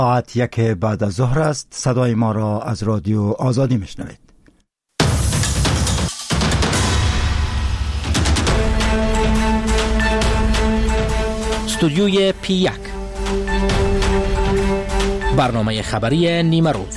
ساعت 1 بعد از ظهر است. صدای ما را از رادیو آزادی میشنوید. استودیوی P1 برنامه خبری نیمه روز.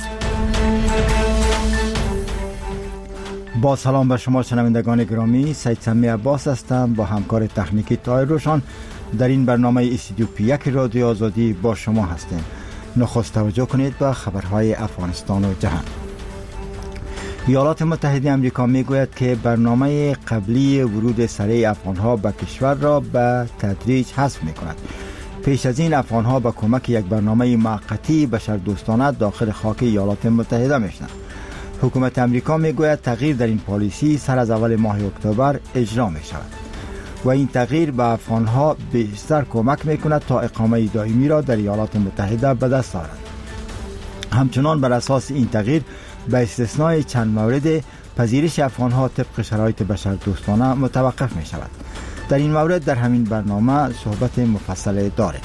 با سلام به شما شنوندگان گرامی، سید سمی عباس هستم با همکار تکنیکی طاهر روشن. در این برنامه استودیو P1 رادیو آزادی با شما هستیم. نخست توجه کنید به خبرهای افغانستان و جهان. ایالات متحده آمریکا میگوید که برنامه قبلی ورود سریع افغانها به کشور را به تدریج حذف میکند. پیش از این افغانها با کمک یک برنامه موقتی بشردوستانه داخل خاک ایالات متحده میشوند. حکومت آمریکا میگوید تغییر در این پالیسی سر از اول ماه اکتبر اجرا می شود و این تغییر به افغانها بیشتر کمک میکند تا اقامه دائمی را در ایالات متحده به دست آورند. همچنان بر اساس این تغییر به استثنای چند مورد پذیرش افغانها طبق شرایط بشردوستانه متوقف می شود. در این مورد در همین برنامه صحبت مفصل داریم.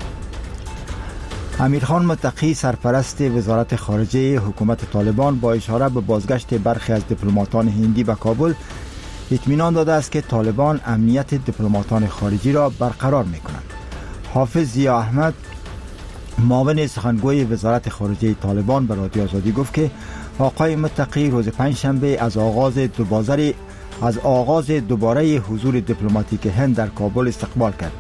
امیرخان متقی سرپرست وزارت خارجه حکومت طالبان با اشاره به بازگشت برخی از دیپلماتان هندی به کابل اطمینان داده است که طالبان امنیت دیپلماتان خارجی را برقرار می‌کنند. حافظ ضیا احمد معاون سخنگوی وزارت خارجه طالبان به رادیو آزادی گفت که آقای متقی روز پنجشنبه از آغاز دوباره حضور دیپلماتیک هند در کابل استقبال کرد.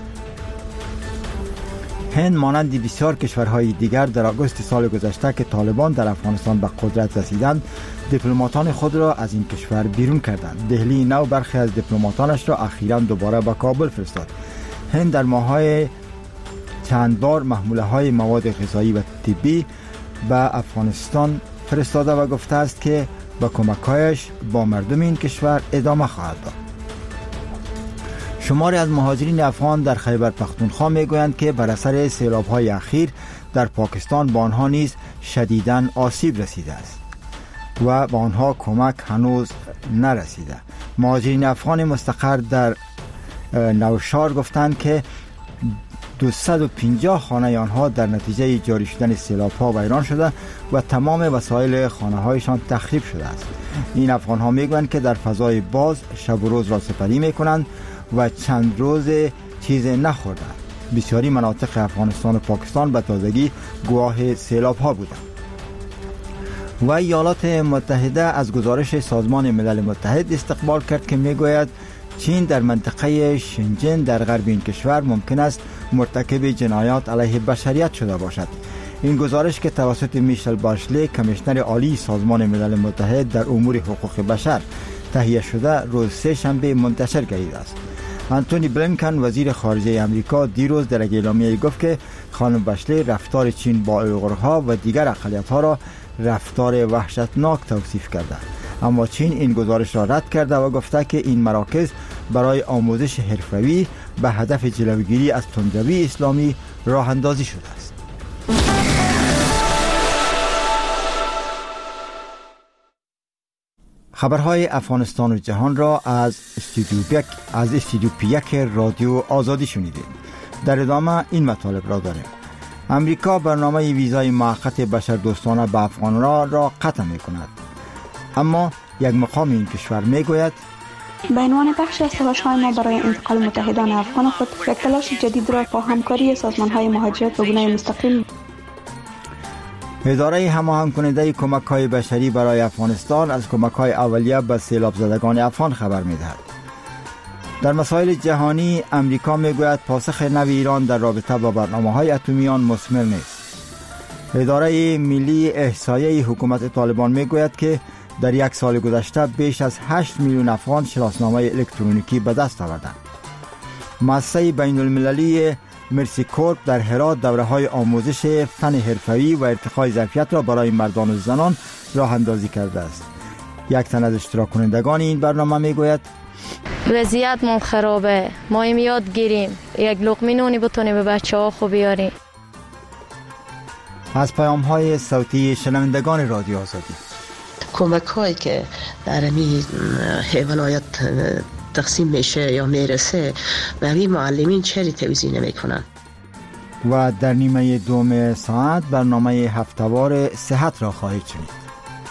هند مانند بسیار کشورهای دیگر در آگوست سال گذشته که طالبان در افغانستان به قدرت رسیدند دیپلماتان خود را از این کشور بیرون کردند. دهلی نو برخی از دیپلماتانش را اخیراً دوباره به کابل فرستاد. هند در ماه‌های چند بار محموله‌های مواد غذایی و طبی به افغانستان فرستاده و گفته است که با کمک‌هایش با مردم این کشور ادامه خواهد داد. شماری از مهاجرین افغان در خیبر پختونخوا میگویند که بر اثر سیلاب‌های اخیر در پاکستان به آنها نیز شدیداً آسیب رسیده است و به آنها کمک هنوز نرسیده. مهاجرین افغان مستقر در نوشار گفتند که 250 خانه آنها در نتیجه جاری شدن سیلاب‌ها ویران شده و تمام وسایل خانه‌هایشان تخریب شده است. این افغان‌ها میگویند که در فضای باز شب و روز را سپری میکنند و چند روز چیز نخوردند. بسیاری مناطق افغانستان و پاکستان به تازگی گواه سیلاب‌ها بودند. و ایالات متحده از گزارش سازمان ملل متحد استقبال کرد که میگوید چین در منطقه شنجن در غرب این کشور ممکن است مرتکب جنایات علیه بشریت شده باشد. این گزارش که توسط میشل باشلی کمیشنر عالی سازمان ملل متحد در امور حقوق بشر تهیه شده روز سه شنبه منتشر گردیده است. انتونی بلینکن وزیر خارجه آمریکا دیروز در اعلامیه گفت که خانم باشلی رفتار چین با اویغورها و دیگر اقلیت‌ها را رفتار وحشتناک توصیف کرده، اما چین این گزارش را رد کرده و گفته که این مراکز برای آموزش حرفه‌ای به هدف جلوگیری از تندروی اسلامی راه اندازی شده است. خبرهای افغانستان و جهان را از استودیو P1 رادیو آزادی شنیدید. در ادامه این مطالب را داریم. امریکا برنامه ویزای موقت بشردوستانه به افغانان را قطع می‌کند، اما یک مقام این کشور میگوید به عنوان بخشی از تلاش‌های ما برای انتقال متحدان افغان خود یک تلاش جدید را با همکاری سازمان‌های مهاجرت به گونه مستقیم اداره هماهنگ کننده کمک‌های بشری برای افغانستان از کمک‌های اولیه به سیلاب زدگان افغان خبر می‌دهد. در مسائل جهانی امریکا میگوید پاسخ نو ایران در رابطه با برنامه‌های اتمی آن مثمر نیست. اداره ملی احصایه حکومت طالبان میگوید که در یک سال گذشته بیش از 8 میلیون افغان شناسنامه الکترونیکی به دست آوردند. مؤسسه بین‌المللی مرسی کورپ در هرات دوره‌های آموزش فن حرفه‌ای و ارتقای ظرفیت را برای مردان و زنان راه اندازی کرده است. یک تن از اشتراک کنندگان این برنامه میگوید وضعیت ما خرابه، ما هم یاد گیریم یک لقمه نونی بتونیم به بچه‌ها خوب بیاریم. از پیام‌های صوتی شنوندگان رادیو آزادی. کمک هایی که در این ولایت تقسیم میشه یا میرسه به همین معلمین چری توزیع نمی کنن. و در نیمه دوم ساعت برنامه هفته‌وار صحت را خواهید شنید.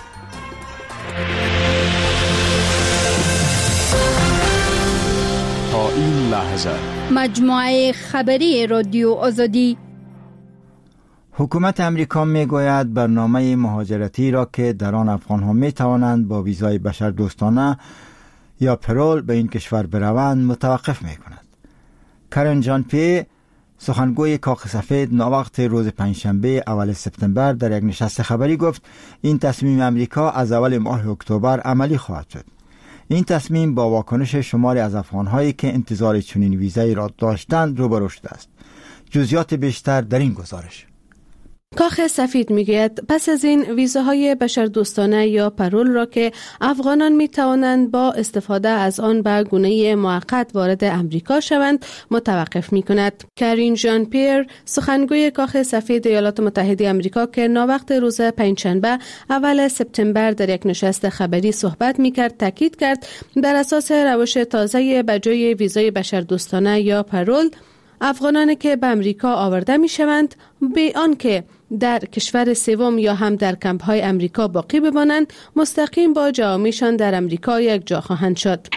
تا این لحظه مجموعه خبری رادیو آزادی. حکومت امریکا میگوید برنامه مهاجرتی را که در آن افغان‌ها می توانند با ویزای بشردوستانه یا پرول به این کشور بروند متوقف می کند. کرن جان پی، سخنگوی کاخ سفید، ناوقت روز پنجشنبه اول سپتامبر در یک نشست خبری گفت این تصمیم امریکا از اول ماه اکتبر عملی خواهد شد. این تصمیم با واکنش شماری از افغان‌هایی که انتظار چنین ویزایی را داشتند روبرو شده است. جزئیات بیشتر در این گزارش. کاخ سفید میگوید پس از این ویزاهای بشردوستانه یا پرول را که افغانان می توانند با استفاده از آن به گونه موقت وارد امریکا شوند متوقف می کند. کرین ژان پیر، سخنگوی کاخ سفید ایالات متحده آمریکا که ناوقت روز پنجشنبه اول سپتامبر در یک نشست خبری صحبت می کرد، تاکید کرد بر اساس روش تازه به جای ویزای بشردوستانه یا پرول، افغانانی که به امریکا آورده می شوند به آن که در کشور سوم یا هم در کمپ‌های امریکا باقی بمانند مستقیم با جوامعشان در امریکا یک جا خواهند شد.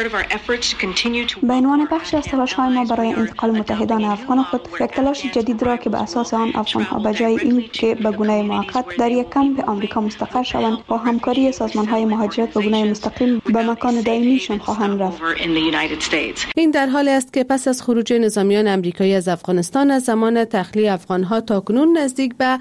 به عنوان بخشی از تلاش‌های ما برای انتقال متحدان افغان خود، یک تلاش جدید را که به اساس آن افغان‌ها به جای این که به گونه موقت در یک کمپ آمریکا مستقر شوند، با همکاری سازمان‌های مهاجرت به گونه مستقیم به مکان دائمیشان خواهند رفت. این در حالی است که پس از خروج نظامیان آمریکایی از افغانستان از زمان تخلیه افغان‌ها تاکنون نزدیک به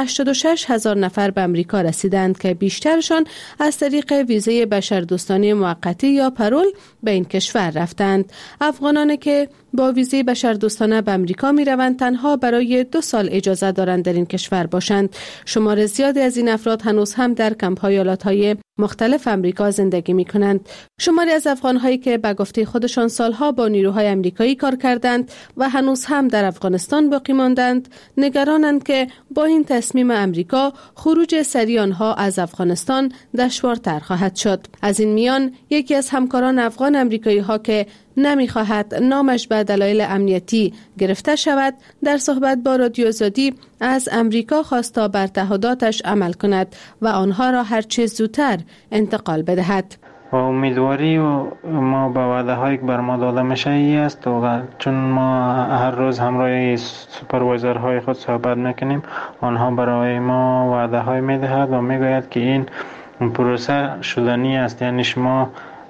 86,000 نفر به امریکا رسیدند که بیشترشان از طریق ویزای بشردوستانه موقتی یا پرول به این کشور رفتند. افغانانی که با ویزای بشردوستانه به امریکا می روند تنها برای 2 سال اجازه دارند در این کشور باشند. شمار زیادی از این افراد هنوز هم در کمپ‌های ایالت‌های مختلف امریکا زندگی می کنند. شماری از افغان‌هایی که به گفته خودشان سالها با نیروهای امریکایی کار کردند و هنوز هم در افغانستان باقی ماندند، نگرانند که با این تصمیم امریکا خروج سریع آنها از افغانستان دشوارتر خواهد شد. از این میان یکی از همکاران افغان امریکایی ها که نمیخواهد نامش به دلایل امنیتی گرفته شود، در صحبت با رادیو آزادی از امریکا خواست تا بر تعهداتش عمل کند و آنها را هر چه زودتر انتقال بدهد. و امیدواری و ما به وعده هایی که بر ما داده میشه ای است و چون ما هر روز همراه سوپروایزرهای خود صحبت میکنیم، آنها برای ما وعده های میدهد و میگوید که این پروسه شدنی است، یعنی شما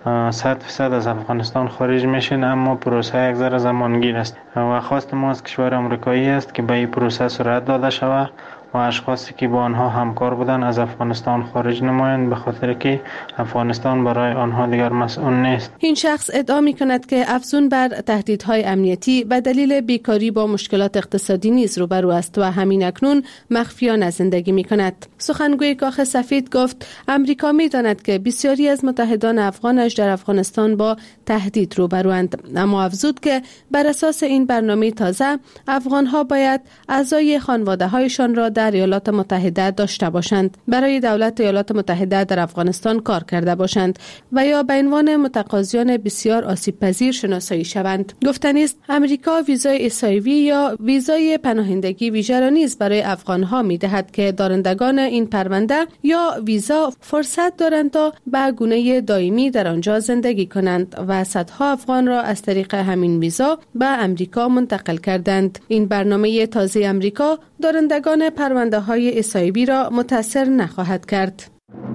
100% از افغانستان خارج میشین، اما پروسه یک ذره زمانگیر است و خواست ما از کشور آمریکایی است که به این پروسه سرعت داده شود و اشخاصی که با آنها همکار بودن از افغانستان خارج نمایند، به خاطر که افغانستان برای آنها دیگر مسئول نیست. این شخص ادعا می کند که افزون بر تهدیدهای امنیتی به دلیل بیکاری با مشکلات اقتصادی نیز روبرو است و همین اکنون مخفیانه زندگی می کند. سخنگوی کاخ سفید گفت امریکا می داند که بسیاری از متحدان افغانش در افغانستان با تهدید روبروند، اما افزود که بر اساس این برنامه تازه افغانها باید اعضای خانواده هایشان را در ایالات متحده داشته باشند، برای دولت ایالات متحده در افغانستان کار کرده باشند و یا به عنوان متقاضیان بسیار آسیب پذیر شناسایی شوند. گفتنی است امریکا ویزای اسایوی یا ویزای پناهندگی ویژه را نیز برای افغانها می‌دهد که دارندگان این پرونده یا ویزا فرصت دارند تا به گونه دائمی در آنجا زندگی کنند و صدها افغان را از طریق همین ویزا به امریکا منتقل کردند. این برنامه تازه امریکا دارندگان پرونده های اسایوی را متاثر نخواهد کرد.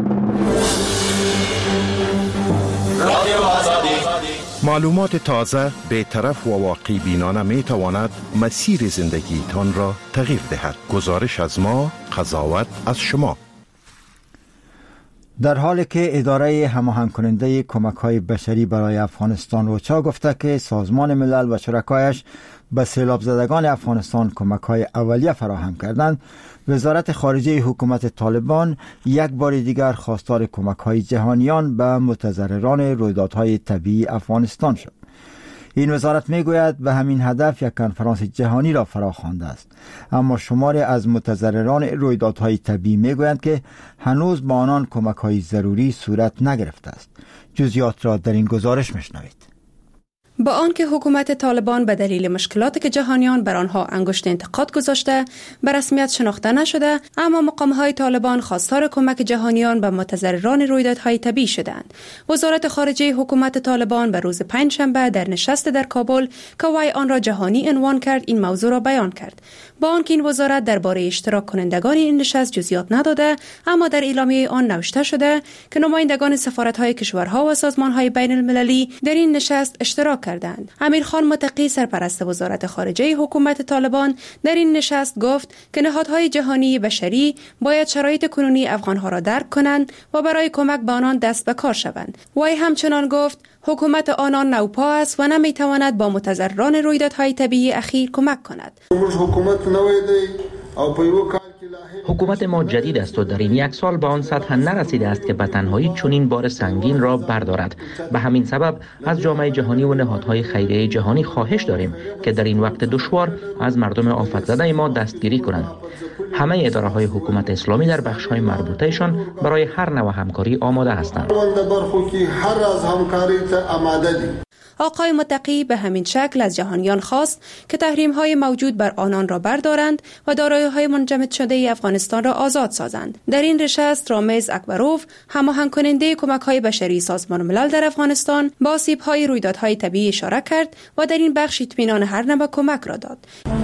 معلومات تازه، بی‌طرف و واقعی بینانه می تواند مسیر زندگیتان را تغییر دهد. گزارش از ما، قضاوت از شما. در حالی که اداره هماهنگ کننده کمک‌های بشری برای افغانستان اوچا گفته که سازمان ملل و شرکایش به سیلاب زدگان افغانستان کمک‌های اولیه فراهم کردند، وزارت خارجه حکومت طالبان یک بار دیگر خواستار کمک‌های جهانیان به متضرران رویدادهای طبیعی افغانستان شد. این وزارت میگوید به همین هدف یک کنفرانس جهانی را فراخوانده است، اما شماری از متضرران رویدادهای طبیعی میگویند که هنوز با آنان کمک‌های ضروری صورت نگرفته است. جزئیات را در این گزارش میشنوید. با آنکه حکومت طالبان به دلیل مشکلاتی که جهانیان بر آنها انگشت انتقاد گذاشته به رسمیت شناخته نشده، اما مقام‌های طالبان خواستار کمک جهانیان به متضرران رویدادهای طبیعی شدند. وزارت خارجه حکومت طالبان به روز پنجشنبه در نشست در کابل که وی آن را جهانی عنوان کرد این موضوع را بیان کرد. با آنکه این وزارت درباره اشتراک کنندگان این نشست جزئیات نداده، اما در اعلامیه آن نوشته شده که نمایندگان سفارت‌های کشورها و سازمان‌های بین المللی در این نشست اشتراک کردند. امیرخان متقی سرپرست وزارت خارجه حکومت طالبان در این نشست گفت که نهادهای جهانی بشری باید شرایط کنونی افغان‌ها را درک کنند و برای کمک به آنان دست به کار شوند. وی همچنان گفت حکومت آنان نوپا است و نمیتواند با متضرران رویدادهای طبیعی اخیر کمک کند. حکومت ما جدید است و در این یک سال به آن سطح نرسیده است که به تنهایی چنین بار سنگین را بردارد. به همین سبب از جامعه جهانی و نهادهای خیریه جهانی خواهش داریم که در این وقت دشوار از مردم آفت زده ما دستگیری کنند. همه اداره‌های حکومت اسلامی در بخش‌های مربوطه‌شان برای هر نوع همکاری آماده هستند. آقای متقی به همین شکل از جهانیان خواست که تحریم‌های موجود بر آنان را بردارند و دارایی‌های منجمد شده افغانستان را آزاد سازند. در این نشست رامز اکبروف، هماهنگ کننده کمک‌های بشری سازمان ملل در افغانستان، با آسیب‌های رویدادهای طبیعی اشاره کرد و در این بخش اطمینان هر نوع کمک را داد.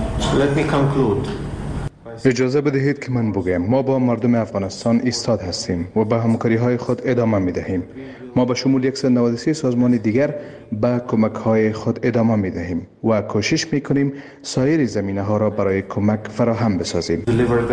اجازه بدهید که من بگویم ما با مردم افغانستان ایستاد هستیم و به همکاری‌های خود ادامه می‌دهیم. ما به شمول 193 سازمان دیگر به کمک‌های خود ادامه می‌دهیم و کوشش می‌کنیم سایر زمینه‌ها را برای کمک فراهم بسازیم.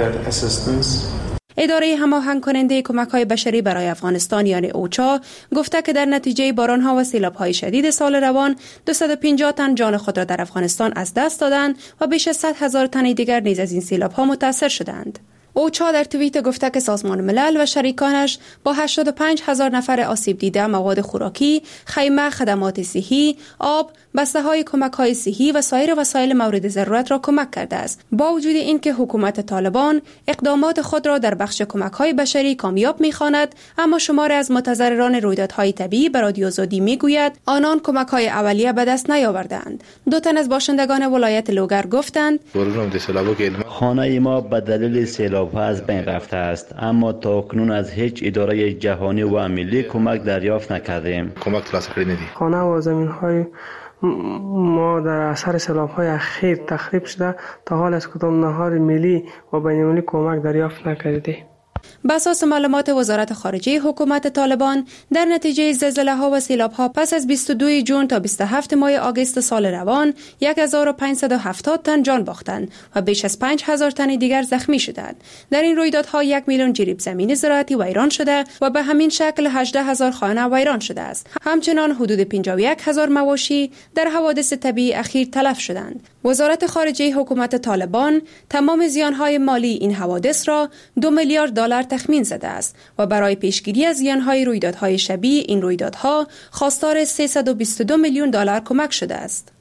اداره هماهنگ کننده کمک‌های بشری برای افغانستان یعنی اوچا گفته که در نتیجه باران‌ها و سیلاب‌های شدید سال روان 250 تن جان خود را در افغانستان از دست دادند و بیش از 100,000 تن دیگر نیز از این سیلاب‌ها متاثر شدند. اوچا در توییت گفته که سازمان ملل و شریکانش با 85,000 نفر آسیب دیده مواد خوراکی، خیمه، خدمات صحی، آب، بسته‌های کمک‌های صحی و سایر وسایل مورد ضرورت را کمک کرده است. با وجود اینکه حکومت طالبان اقدامات خود را در بخش کمک‌های بشری کامیاب می‌خواند، اما شماری از متضرران رویدادهای طبیعی به رادیو آزادی می‌گوید آنان کمک‌های اولیه به دست نیاوردند. دو تن از باشندگان ولایت لوگر گفتند خانه ما به دلیل سیلاب‌ها از بین رفته است، اما تاکنون از هیچ اداره جهانی و ملی کمک دریافت نکردیم. خانه و زمین‌های ما در اثر سیلاب‌های اخیر تخریب شده، تا حال از کدام نهاد ملی و بین‌المللی کمک دریافت نکردیم. بر اساس معلومات وزارت خارجه حکومت طالبان، در نتیجه زلزله‌ها و سیلاب‌ها پس از 22 جون تا 27 ماه آگوست سال روان 1570 تن جان باختند و بیش از 5000 تن دیگر زخمی شدند. در این رویدادها 1 میلیون جریب زمین زراعتی ویران شده و به همین شکل 18000 خانه ویران شده است. همچنان حدود 51000 مواشی در حوادث طبیعی اخیر تلف شدند. وزارت خارجه حکومت طالبان تمام زیان‌های مالی این حوادث را 2 میلیارد دلار تخمین زده است و برای پیشگیری از زیان‌های رویدادهای شبیه این رویدادها خواستار 322 میلیون دلار کمک شده است.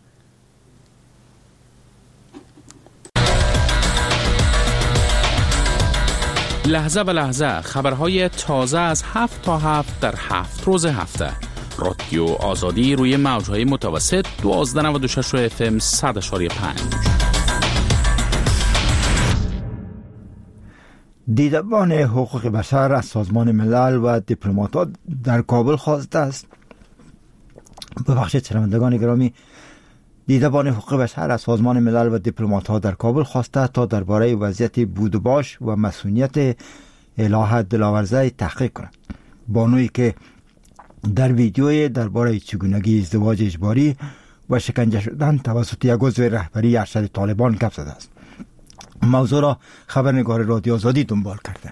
لحظه به لحظه خبرهای تازه از 7 تا 7 در 7 روز هفته. رادیو آزادی روی موج‌های متوسط 1296 FM 100.5. دیدبان حقوق بشر از سازمان ملل و دیپلمات‌ها در کابل خواسته است. ببخشید شنوندگان گرامی، دیدبان حقوق بشر از سازمان ملل و دیپلمات‌ها در کابل خواسته تا درباره وضعیت بود و باش و مسئولیت الهه دلاورزه تحقیق کنند. بانویی که در ویدیوی درباره چگونگی ازدواج اجباری و شکنجه شدن توسط یک عضو رهبری ارشد طالبان گپ زده است. موضوع را خبرنگار رادیو آزادی دنبال کرده.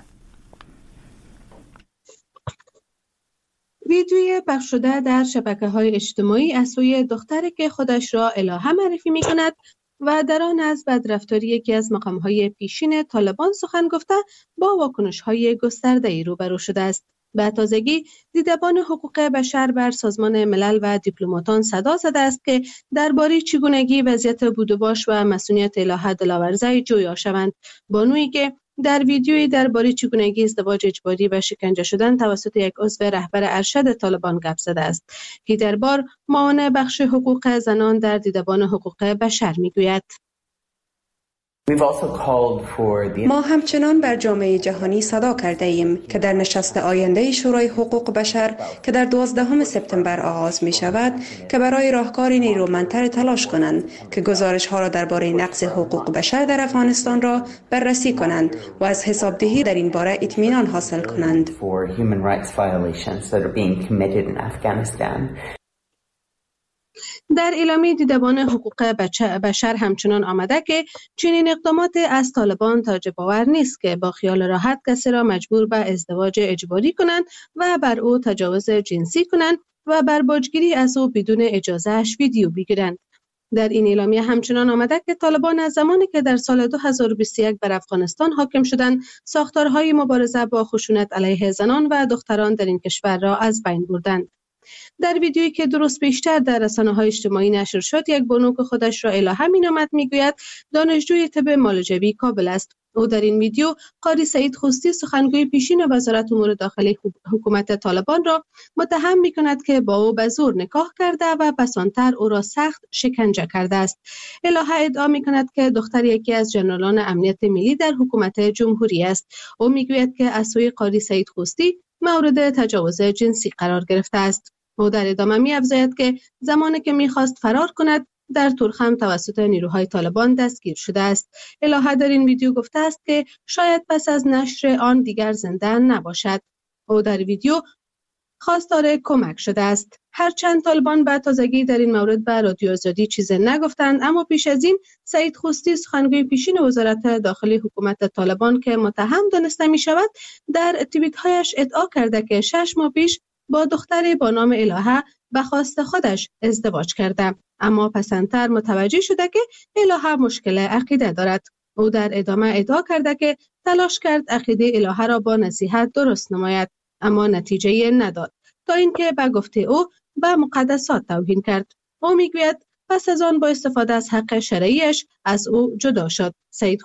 ویدیوی پخش شده در شبکه‌های اجتماعی از سوی دختری که خودش را الهه معرفی می‌کند و در آن از بدرفتاری یکی از مقام‌های پیشین طالبان سخن گفته با واکنش‌های گسترده‌ای روبرو شده است. به تازگی دیدبان حقوق بشر بر سازمان ملل و دیپلماتان صدا زده است که درباره چگونگی وضعیت بود و باش و مسئولیت الهه دلاورزه جویا شوند. بانویی که در ویدیویی درباره چگونگی ازدواج اجباری و شکنجه شدن توسط یک عضو رهبر ارشد طالبان گپ زده است. هیدربار معاون بخش حقوق زنان در دیدبان حقوق بشر میگوید: ما همچنان بر جامعه جهانی صدا کرده ایم که در نشست آینده شورای حقوق بشر که در 12 سپتامبر آغاز می شود که برای راهکاری نیرومندتر تلاش کنند که گزارش ها را درباره نقض حقوق بشر در افغانستان را بررسی کنند و از حسابدهی در این باره اطمینان حاصل کنند. در اعلامیه دیدبان حقوق بشر همچنان آمده که چنین اقدامات از طالبان تعجب‌آور نیست که با خیال راحت کسی را مجبور به ازدواج اجباری کنند و بر او تجاوز جنسی کنند و بر باجگیری از او بدون اجازهش ویدیو بگیرند. در این اعلامیه همچنان آمده که طالبان از زمانی که در سال 2021 بر افغانستان حاکم شدند، ساختارهای مبارزه با خشونت علیه زنان و دختران در این کشور را از بین بردند. در ویدیویی که درست پیشتر در رسانه‌های اجتماعی نشر شد، یک بانو که خودش را الهه می‌نامد میگوید دانشجوی طب معالجوی کابل است. او در این ویدیو قاری سعید خوستی سخنگوی پیشین وزارت امور داخلی حکومت طالبان را متهم می‌کند که با او به زور نکاح کرده و پسانتر او را سخت شکنجه کرده است. الهه ادعا می‌کند که دختر یکی از ژنرالان امنیت ملی در حکومت جمهوری است. او میگوید که از سوی قاری سعید خوستی مورد تجاوز جنسی قرار گرفته است. او در ادامه می‌افزاید که زمانی که می‌خواست فرار کند در تورخم توسط نیروهای طالبان دستگیر شده است. الهه در این ویدیو گفته است که شاید پس از نشر آن دیگر زنده نباشد. او در ویدیو خواستار کمک شده است. هرچند طالبان به تازگی در این مورد به رادیو آزادی چیزی نگفتند، اما پیش از این سعید خوستی سخنگوی پیشین وزارت داخلی حکومت طالبان که متهم دانسته می‌شود در توییت‌هایش ادعا کرده که 6 ماه پیش با دختری با نام الهه به خواست خودش ازدواج کرده، اما پسندتر متوجه شده که الهه مشکل عقیده دارد. او در ادامه ادعا کرده که تلاش کرد عقیده الهه را با نصیحت درست نماید، اما نتیجه نداد تا اینکه به گفته او به مقدسات توهین کرد. او میگوید پس از آن با استفاده از حق شرعیش از او جدا شد. سعید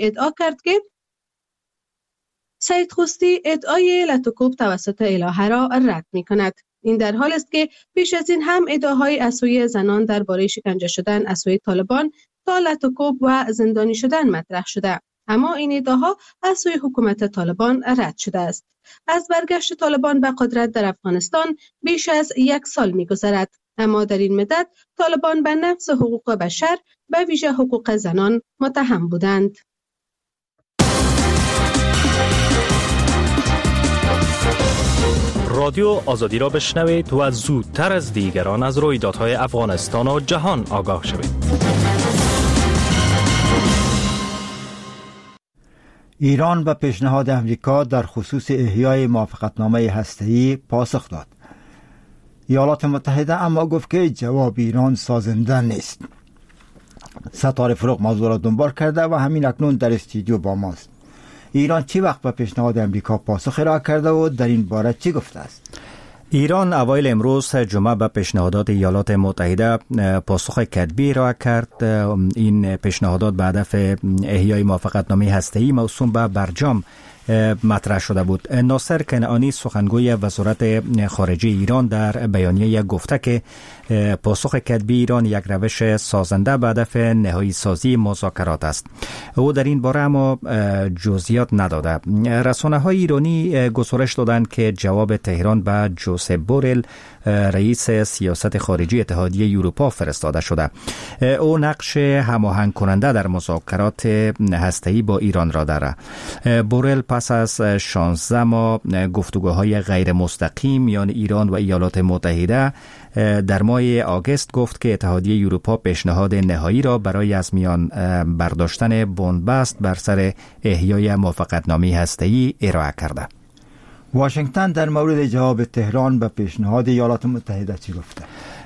خوستی ادعای لطوکوب توسط الهه را رد می کند. این در حال است که پیش از این هم ادعاهای از سوی زنان درباره شکنجه شدن از سوی طالبان تا لطوکوب و زندانی شدن مطرح شده، اما این ادعاها از سوی حکومت طالبان رد شده است. از برگشت طالبان به قدرت در افغانستان بیش از 1 سال می‌گذرد، اما در این مدت طالبان به نقض حقوق بشر به ویژه حقوق زنان متهم بودند. رادیو آزادی را بشنوید و زودتر از دیگران از رویدادهای افغانستان و جهان آگاه شوید. ایران به پیشنهاد امریکا در خصوص احیای موافقتنامه هسته‌ای پاسخ داد. ایالات متحده اما گفت که جواب ایران سازنده نیست. ستاره فروغ موضوع را دنبال کرده و همین اکنون در استودیو با ماست. ایران چی وقت به پیشنهاد امریکا پاسخ ارائه کرده و در این باره چی گفته است؟ ایران اوایل امروز جمعه به پیشنهادات ایالات متحده پاسخ کتبی ارائه کرد. این پیشنهادات به هدف احیای موافقتنامه هسته‌ای موسوم به برجام مطرح شده بود. ناصر کنعانی سخنگوی وزارت خارجه ایران در بیانیه گفته که پاسخ کتبی ایران یک روش سازنده به هدف نهایی سازی مذاکرات است. او در این باره اما جزئیات نداده. رسانه‌های ایرانی گزارش دادند که جواب تهران به جوزپ بورل رئیس سیاست خارجی اتحادیه اروپا فرستاده شده. او نقش هماهنگ کننده در مذاکرات هسته‌ای با ایران را دارد. بورل پس از 16 ماه گفتگوهای غیر مستقیم میان ایران و ایالات متحده در ماه آگوست گفت که اتحادیه اروپا پیشنهاد نهایی را برای از میان برداشتن بنبست بر سر احیای موافقتنامه هسته‌ای ارائه کرده. واشنگتن در مورد جواب تهران به پیشنهاد ایالات متحده چی گفته؟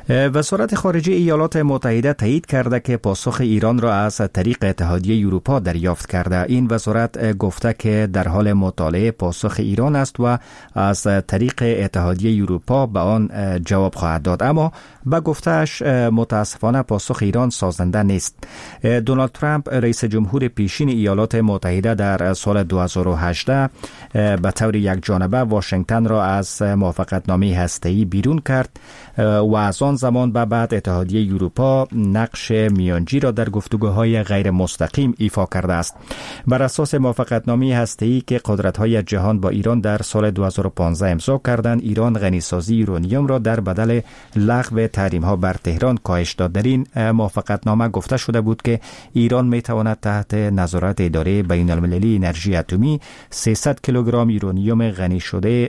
وزارت خارجه ایالات متحده تایید کرده که پاسخ ایران را از طریق اتحادیه اروپا دریافت کرده. این وزارت گفته که در حال مطالعه پاسخ ایران است و از طریق اتحادیه اروپا به آن جواب خواهد داد، اما به گفتهش متاسفانه پاسخ ایران سازنده نیست. دونالد ترامپ رئیس جمهور پیشین ایالات متحده در سال 2018 به طور یک جانبه واشنگتن را از موافقتنامه هسته‌ای بیرون کرد و از آن زمان به بعد اتحادیه اروپا نقش میانجی را در گفتگوهای غیر مستقیم ایفا کرده است. بر اساس موافقتنامه هسته‌ای که قدرت‌های جهان با ایران در سال 2015 امضا کردند، ایران غنیسازی یورانیوم را در بدل لغو تحریم‌ها بر تهران کاهش داد. در این موافقتنامه گفته شده بود که ایران می‌تواند تحت نظارت اداره بین‌المللی انرژی اتمی 300 کیلوگرم یورانیوم غنی شده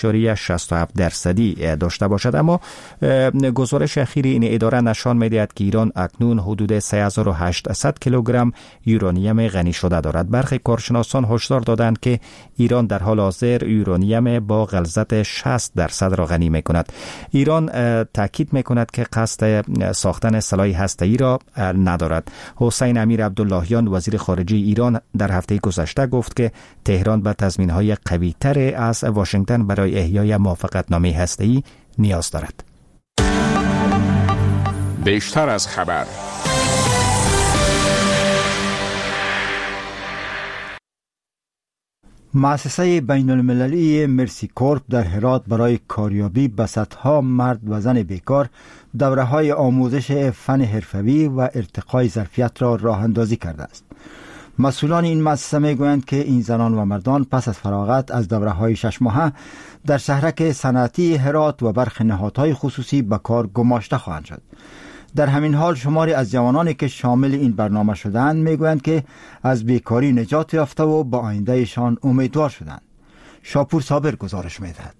3.67% داشته باشد، اما گزارش اخیر این اداره نشان می‌دهد که ایران اکنون حدود 3800 کیلوگرم یورانیم غنی شده دارد. برخی کارشناسان هشدار دادند که ایران در حال حاضر یورانیم با غلظت 60% را غنی می‌کند. ایران تاکید می‌کند که قصد ساختن سلاح هسته‌ای را ندارد. حسین امیر عبداللهیان وزیر خارجه ایران در هفته گذشته گفت که تهران به تضمین‌های قوی‌تر از واشنگتن برای احیای موافقتنامه هسته‌ای نیاز دارد. بیشتر از خبر. مؤسسه بین المللی مرسی کورپ در هرات برای کاریابی به صدها مرد و زن بیکار دوره‌های آموزش فن حرفه‌ای و ارتقای ظرفیت را راه اندازی کرده است. مسئولان این مؤسسه میگویند که این زنان و مردان پس از فراغت از دوره‌های 6 ماهه در شهرک صنعتی هرات و برخی نهادهای خصوصی به کار گماشته خواهند شد. در همین حال شماری از جوانانی که شامل این برنامه شدند میگویند که از بیکاری نجات یافته و با آیندهشان امیدوار شدند. شاپور صابر گزارش میدهد.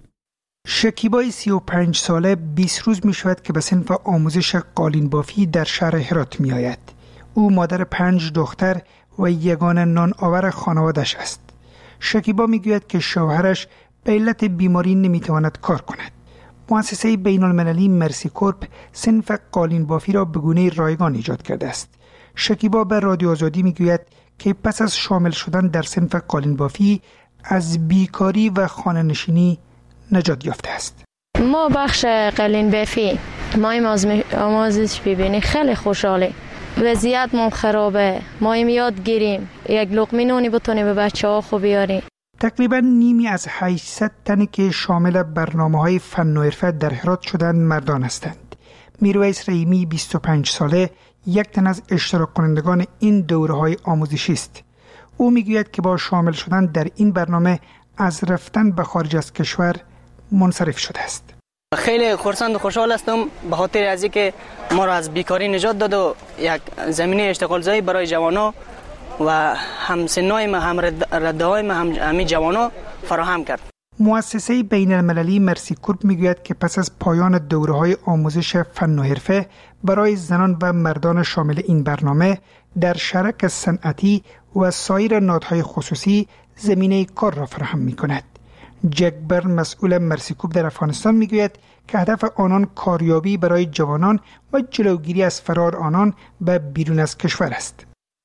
شکیبای 35 ساله 20 روز می شود که به صنف آموزش قالین بافی در شهر هرات می آید. او مادر 5 دختر و یگانه نان آور خانوادش است. شکیبا می گوید که شوهرش به علت بیماری نمی تواند کار کند. مؤسسه بین المللی مرسی کورپ صنف قالین بافی را به گونه رایگان ایجاد کرده است. شکیبا به رادیو آزادی می گوید که پس از شامل شدن در صنف قالین بافی از بیکاری و خانه نشینی نجات یافته است. ما بخش قالین بافی ما آموزش ببینی خیلی خوشحالی. وضعیتمون خرابه. ما یاد گیریم یک لقمه نونی بتونیم به بچه‌ها خوب بیاریم. تقریبا نیمی از 800 تنی که شامل برنامه‌های فن و حرفه در هرات شدند مردان هستند. میرویس رحیمی 25 ساله یک تن از اشتراک کنندگان این دوره‌های آموزشی است. او میگوید که با شامل شدن در این برنامه از رفتن به خارج از کشور منصرف شده است. خیلی خرسند و خوشحال هستم به خاطر از اینکه ما را از بیکاری نجات داد و یک زمینه اشتغالزایی برای جوانان و همسنای ما هم رده‌های ما همین جوانان فراهم کرد. مؤسسه بین المللی مرسی کورپ میگوید که پس از پایان دوره‌های آموزش فن و حرفه برای زنان و مردان شامل این برنامه در شرک صنعتی و سایر نهادهای خصوصی زمینه کار را فراهم می‌کند. جک برن مسئول مرسی کورپ در افغانستان میگوید که هدف آنان کاریابی برای جوانان و جلوگیری از فرار آنان به بیرون از کشور است.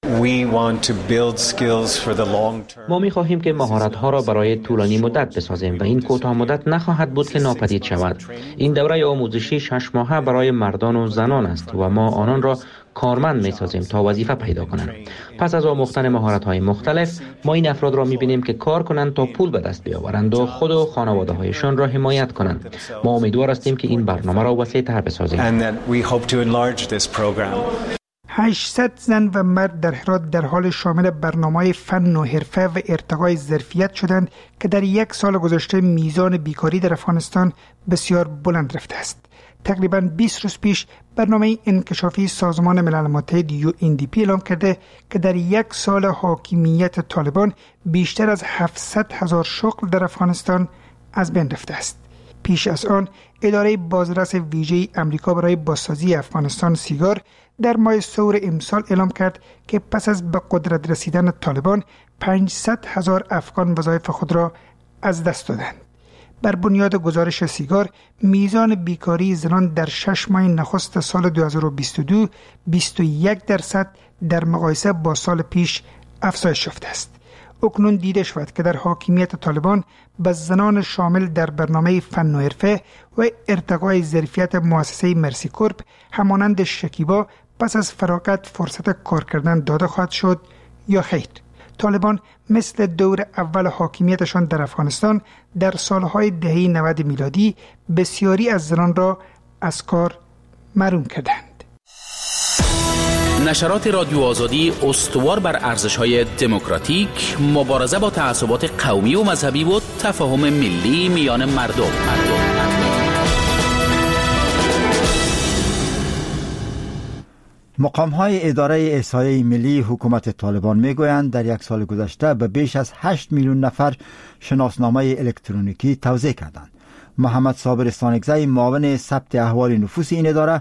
ما می‌خواهیم که مهارت‌ها را برای طولانی مدت بسازیم و این کوتاه مدت نخواهد بود که ناپدید شود. این دوره آموزشی 6 ماهه برای مردان و زنان است و ما آنان را کارمند می‌سازیم تا وظیفه پیدا کنند. پس از آموختن مهارت‌های مختلف، ما این افراد را می‌بینیم که کار کنند تا پول به دست بیاورند و خود و خانواده‌هایشان را حمایت کنند. ما امیدوار هستیم که این برنامه را وسیع‌تر بسازیم. 800 زن و مرد در هرات در حال شامل برنامه‌های فن و حرفه و ارتقای ظرفیت شدند که در یک سال گذشته میزان بیکاری در افغانستان بسیار بلند رفته است. تقریباً 20 روز پیش برنامه انکشافی سازمان ملل متحد UNDP اعلام کرده که در یک سال حاکمیت طالبان بیشتر از 700,000 شغل در افغانستان از بین رفته است. پیش از آن اداره بازرس ویژه امریکا برای بازسازی افغانستان سیگار در ماه ثور امسال اعلام کرد که پس از به قدرت رسیدن طالبان 500,000 افغان وظایف خود را از دست دادند. بر بنیاد گزارش سیگار میزان بیکاری زنان در 6 ماه نخست سال 2022 21% در مقایسه با سال پیش افزایش یافته است. اکنون دیده شود که در حاکمیت طالبان به زنان شامل در برنامه فن و حرفه و ارتقای ظرفیت مؤسسه مرسی کورپ همانند شکیبا پس از فراغت فرصت کار کردن داده خواهد شد یا خیر. طالبان مثل دور اول حاکمیتشان در افغانستان در سالهای دهه 90 میلادی بسیاری از زنان را از کار محروم کردند. نشرات رادیو آزادی استوار بر ارزش‌های دموکراتیک، مبارزه با تعصبات قومی و مذهبی و تفاهم ملی میان مردم. مقام‌های اداره احصایه ملی حکومت طالبان میگویند در یک سال گذشته به بیش از 8 میلیون نفر شناسنامه الکترونیکی توزیع کردند. محمد صابر استانکزی معاون ثبت احوال نفوس این اداره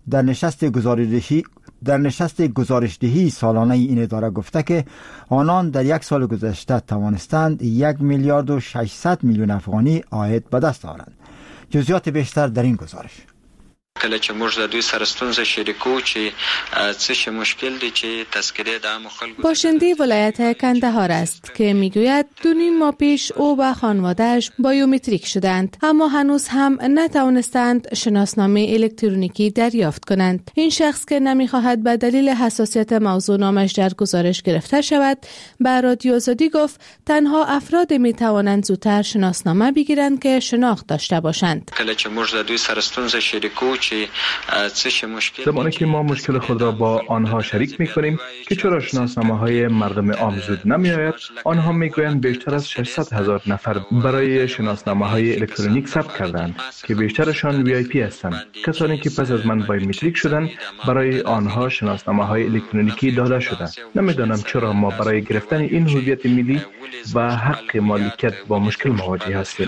در نشست گزارشدهی سالانه این اداره گفته که آنان در یک سال گذشته توانستند 1 میلیارد و 600 میلیون افغانی عاید به دست آورند. جزئیات بیشتر در این گزارش. کله چې موږ د دوی سره ستونزه شریکو چې څه مشکل دی چې تذکره د عامو خلکو. باشنده ولایت کندهار است که میگوید 2.5 ماه پیش او و خانواده‌اش بایومتریک شدند اما هنوز هم نتوانستند شناسنامه الکترونیکی دریافت کنند. این شخص که نمیخواهد به دلیل حساسیت موضوع نامش در گزارش گرفته شود به رادیو آزادی گفت تنها افراد میتوانند زودتر شناسنامه بگیرند که شناخت داشته باشند. کله چې موږ د دوی سره ستونزه شریکو زمانی که ما مشکل خود را با آنها شریک می‌کنیم که چرا شناسنامه‌های مردم عام زود نمی‌آید، آنها می‌گویند بیشتر از 600,000 نفر برای شناسنامه‌های الکترونیک ثبت کردند که بیشترشان VIP هستند. کسانی که پس از من بایومتریک شدند برای آنها شناسنامه‌های الکترونیکی داده شده. نمی‌دانم چرا ما برای گرفتن این هویت ملی و حق مالکیت با مشکل مواجه هستیم.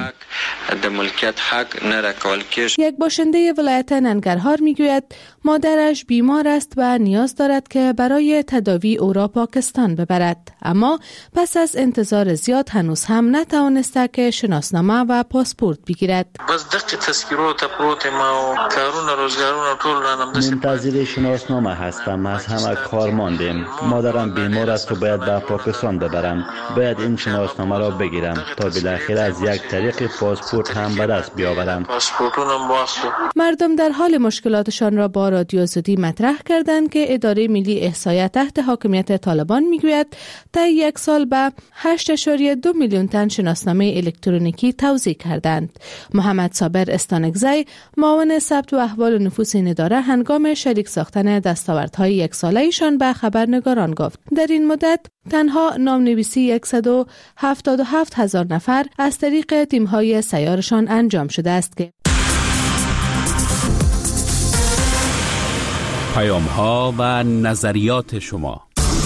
یک باشنده ولایت ننگرهار میگوید مادرش بیمار است و نیاز دارد که برای تداوی او را پاکستان ببرد اما پس از انتظار زیاد هنوز هم نتوانسته که شناسنامه و پاسپورت بگیرد. منتظر شناسنامه هستم. از همه کار ماندیم. مادرم بیمار است و باید به پاکستان ببرم. باید این شناسنامه را بگیرم تا بالاخره از یک طریق پاسپورت هم به دست بیاورم. مردم در حال مشکلاتشان را با رادیو آزادی مطرح کردند که اداره ملی احصایه تحت حاکمیت طالبان میگوید طی یک سال به 8.2 میلیون تن شناسنامه الکترونیکی توزیع کردند. محمد صابر استانکزی معاون ثبت و احوال نفوس این اداره هنگام شریک ساختن دستاوردهای یک ساله ایشان به خبرنگاران گفت در این مدت تنها نامنویسی 177,000 نفر از طریق تیم‌های سیارشان انجام شده است که پیام‌ها و نظریات شما.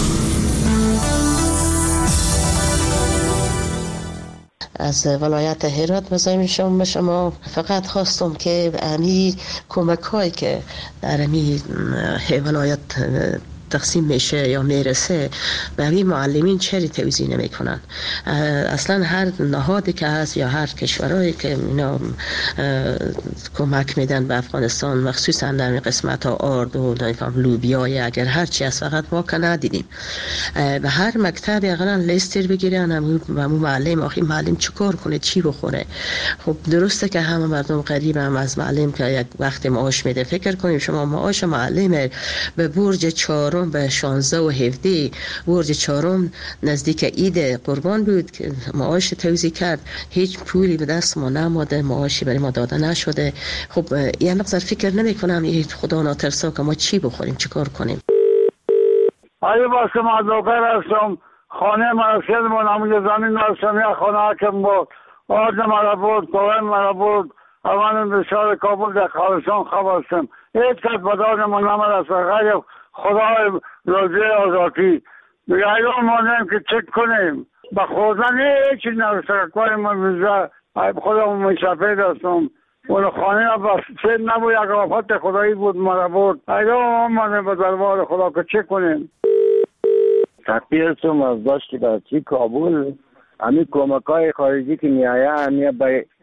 از ولایت هرات مزاحم شما فقط خواستم که امی کمک هایی که در امی ولایت تقسیم میشه یا میرسه به همین معلمین چری توزیع نمی کنن. اصلا هر نهادی که هست یا هر کشورهایی که اینا کمک میدن به افغانستان مخصوصا در قسمت ها آرد و لوبیای اگر هر چی از فقط ما که ندیدیم به هر مکتب اقلا لیستر بگیرن و همون معلم آخی معلم چیکار کنه چی بخوره. خب درسته که همه مردم قریب هم از معلم که یک وقت معاش میده. فکر کنیم شما معاش معلم به برج 4 به 16 و 17 برج 4 نزدیک عید قربان بود که معاش توزیع کرد هیچ پولی به دست ما نماده معاشی برای ما داده نشده. خب یه مقدار فکر نمی کنم خدا ناترسا که ما چی بخوریم چی کار کنیم. آیا باشم از دوکر هستم خانه مرسید من همونی زمین هستم یا خانه حکم بود آرد مرا بود کوهن مرا بود اوان بسیار کابل در خالصان خواب هستم هیچ کس بدار من نمد است غیر خدای روزی آزادی ایران مانیم که چک کنیم با خوردن هیچی نرسه کاری من ویزا خدا مشفید هستم اون خانه با سید نبود یک آفت خدایی بود مرا بود ایران مانیم به دربار خدا که چک کنیم. تقییر هستم از داشتی برچی کابل همی کمک های خارجی که میایه همی به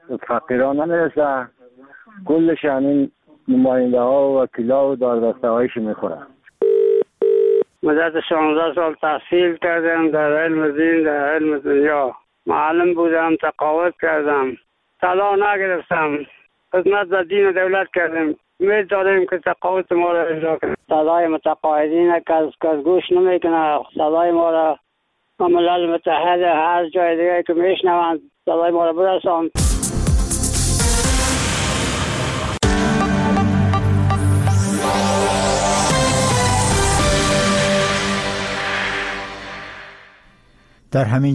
فقیران نمیرسه، کلش همین نماینده ها و وکیلا و داردسته هایش میخوره. مدت 16 سال تحصیل کردم در علم دین، در علم دنیا. معلم بودم، تقاعد کردم، طلا نگرفتم، خدمت در دین و دولت کردم. امید داریم که تقاعد ما را اجرا کنیم. صدای متقاعدین کس گوش نمیکنه. صدای ما را ملل متحد هر جای دیگه که میشنوند صدای ما را برسان. در همین